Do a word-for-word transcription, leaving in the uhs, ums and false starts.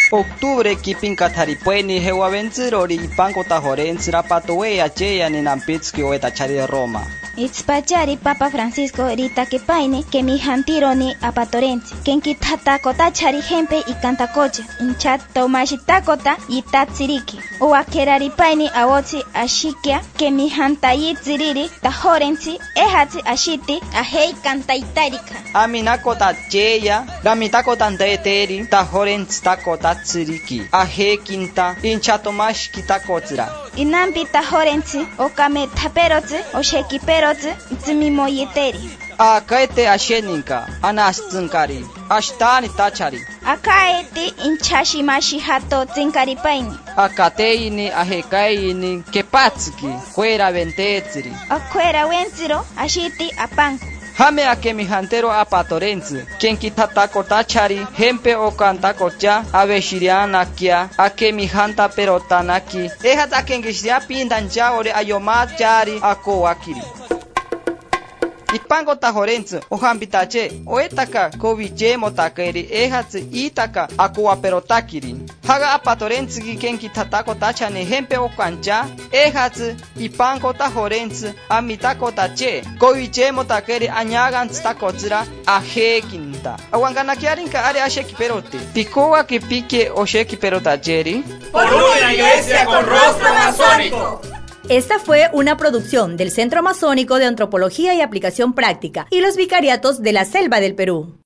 Octubre kipin kataripueni hewaventzirori ipanko tajorentzira patowe acheya ni nampitski oeta chari Roma. Itzpachari Papa Francisco rita que paine que mi jantironi apatorenzi kenki tatakota chari hempe y cantacocha inchat tomashi takota y tatsiriki o akerari paine awotsi ashikia que mi hantayi ziriri tajorenzi ehati ashiti ahei cantaitarika Aminakota cheya ramitakota ndeeteri tajorenzi takota tsiriki ahe kinta inchatomash kitakotsira inampi tajorenzi o kame taperotzi o shekiperotzi zimimoyeteri Akaete asheninka anastzinkari ashtani tachari akaete inchashimashi hato tsinkaripaini akateini ahekaini kepatski fuera ventetsiri akwera wenziro ashiti apanku Hame ake mi hantero apatorenzi, quien kitatako tachari, hempe o kantakocha, aveshiriana kia, ake mi hanta perotanaki, ehat ake ngishria pindancha ore ayomachari ako akiri. Ipango tajorenzi, o hambitache, o etaka, koviche motakeri, ehat itaka, ako aperotakiri. Haga apatorenzi ki quien kitatako tachane, hempe o kancha, ehat ipango tajorenzi, amitako tache, koviche motakeri añagan takotzira, ajekinta. Aguanganakiarinka are asheki perote. Pikoa que pique o sheki perotacheri. Por una iglesia con rostro masónico. Esta fue una producción del Centro Masónico de Antropología y Aplicación Práctica y los Vicariatos de la Selva del Perú.